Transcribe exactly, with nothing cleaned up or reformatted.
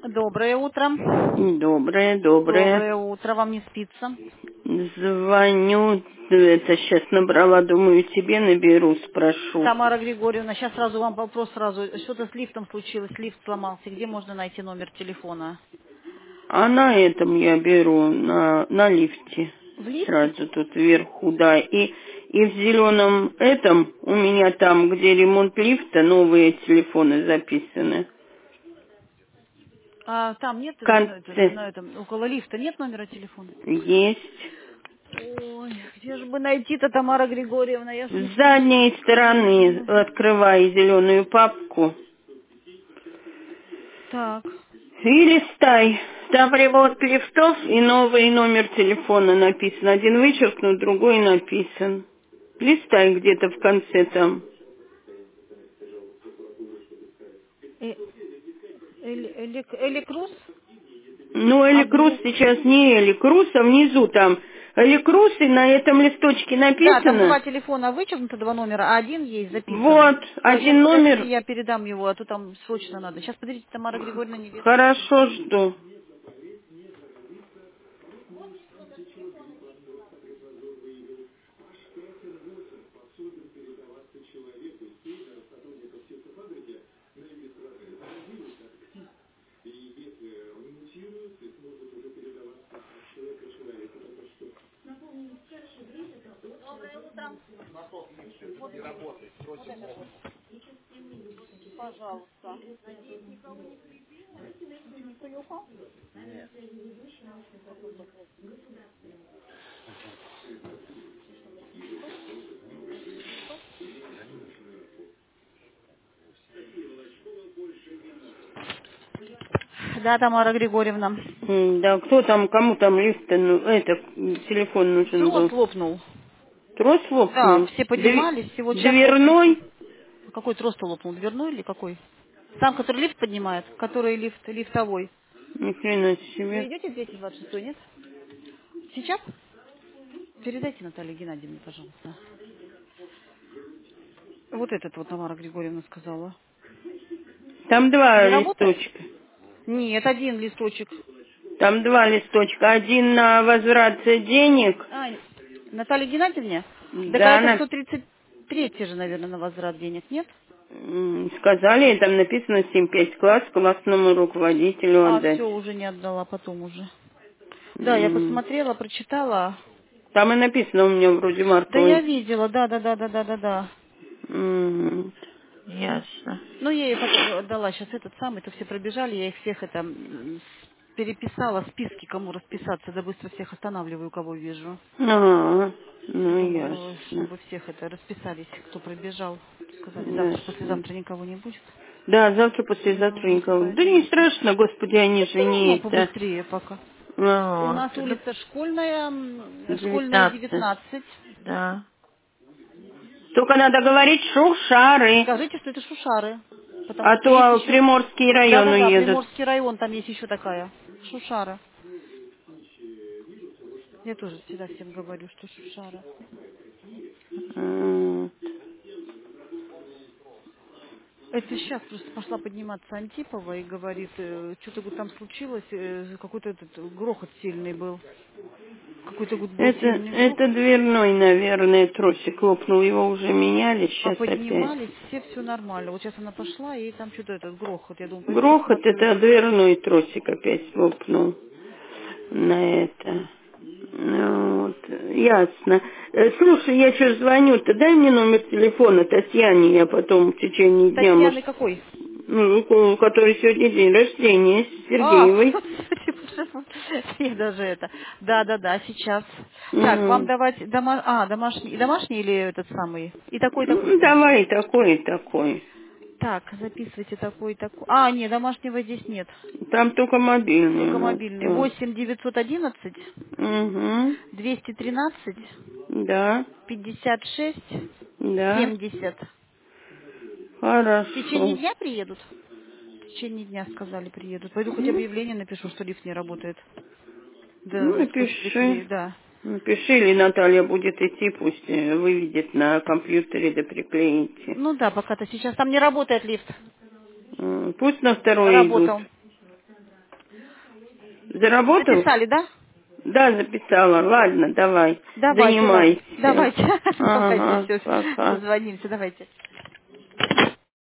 Доброе утро. Доброе, доброе. Доброе утро. Вам не спится? Звоню, это сейчас набрала, думаю, тебе наберу, спрошу. Тамара Григорьевна, сейчас сразу вам вопрос сразу. Что-то с лифтом случилось, лифт сломался. Где можно найти номер телефона? А на этом я беру, на, на лифте. В лифте? Сразу тут вверху, да. И, и в зеленом этом, у меня там, где ремонт лифта, новые телефоны записаны. А там нет, В на, этом, конце на этом, около лифта нет номера телефона? есть. Ой, где же бы найти-то, Тамара Григорьевна? Я ж не С спешу. задней стороны Ой. открывай зеленую папку. Так. И листай. Там ремонт лифтов и новый номер телефона написан. Один вычеркнут, другой написан. Листай где-то в конце там. Э, Эли, Эли, Элекрус? Ну, А Эликрус где? сейчас не Эликрус, а внизу там. Эликрус, и на этом листочке Да, там два написано. телефона вычеркнуто, два номера, а один есть записан. Вот, Ой, сейчас, один подождите, номер. я передам его, а то там срочно надо. Сейчас, подождите, Тамара Григорьевна не вижу. Хорошо, жду. Пожалуйста. Никто не упал? Да, Тамара Григорьевна. М, Да, кто там, кому там лифт, ну, это, телефон нужен Трос был. лопнул. Трос Да, лопнул? все Дви- поднимались, всего час лопнулся. Дверной? Какой трос-то лопнул? Дверной или какой? Сам, который лифт поднимает, который лифт, лифтовой. Ни хрена Вы себе. идете в двести двадцать шесть, нет? Сейчас? Передайте Наталье Геннадьевне, пожалуйста. Вот этот вот Тамара Григорьевна сказала. Там Не два работает? листочка. Нет, один листочек. Там два листочка. Один на возврат денег. А, Наталье Геннадьевне? Так а Да, это она сто тридцать третий же, наверное, на возврат денег, нет? м, сказали, там написано семь пять класс классному руководителю А, отдать. все, уже не отдала, потом уже. Да, я М, посмотрела, прочитала. Там и написано у меня вроде Да я марковый. видела, да, да, да, да, да, да, да. М, Ясно. Ну, я ей потом отдала сейчас этот самый, то все пробежали, я их всех это м, переписала, списки, кому расписаться, да быстро всех останавливаю, кого вижу. Ага, ну Думаю, ясно. чтобы всех это расписались, кто пробежал. Сказали, завтра, Ясно. послезавтра никого не будет. Да, завтра, послезавтра Вот, никого. Да не поэтому это... страшно, господи, они Да же все не равно это. побыстрее пока. У Вот. нас Ну, улица школьная, м, школьная девятнадцать. девятнадцать. Да. Только надо говорить шушары. Скажите, что это Шушары. Потому А что есть то еще... Приморский район Да-да-да, уедут. Приморский район, там есть еще такая. Шушара. Я тоже всегда всем говорю, что Шушара. М, Это сейчас просто пошла подниматься Антипова и говорит, э, что-то говорит, там случилось, э, какой-то этот грохот сильный был. Какой-то говорит, был Это, сильный это грохот. дверной, наверное, тросик лопнул. Его уже меняли, А сейчас опять. поднимались, все все нормально. Вот сейчас она пошла, и там что-то этот грохот. Я думаю, пойду Грохот, посмотрю. это дверной тросик опять лопнул на это. Ну, вот, ясно. Э, Слушай, я что звоню-то, дай мне номер телефона Татьяне, я потом в течение дня, может, Татьяны какой? ну, у которой сегодня день рождения, А, Сергеевой. я даже это. Да, да, да, сейчас. Так, вам М, давать дома... а, домашний, домашний или этот самый? И такой, такой, м, да. Давай такой и такой. Так, записывайте такой, такой. А, нет, домашнего здесь нет. Там только мобильный. Только Вот, мобильный. да. восемь девятьсот одиннадцать Угу. двести тринадцать Да, пятьдесят шесть да, семьдесят. В течение хорошо. дня приедут? В течение дня сказали приедут. Пойду хоть Ну, объявление напишу, что лифт не работает. Да, ну, выскочили к напиши. ней, да. Напиши, или Наталья будет идти, пусть э, выведет на компьютере, да приклеите. Ну да, пока-то сейчас там не работает лифт. М, Пусть на второй идут. Работал. Заработал? Записали, да? Да, записала. Ладно, давай. Давайте, ладно. Занимайся. Давайте. Давайте, Ага, все. пока. Созвонимся, давайте.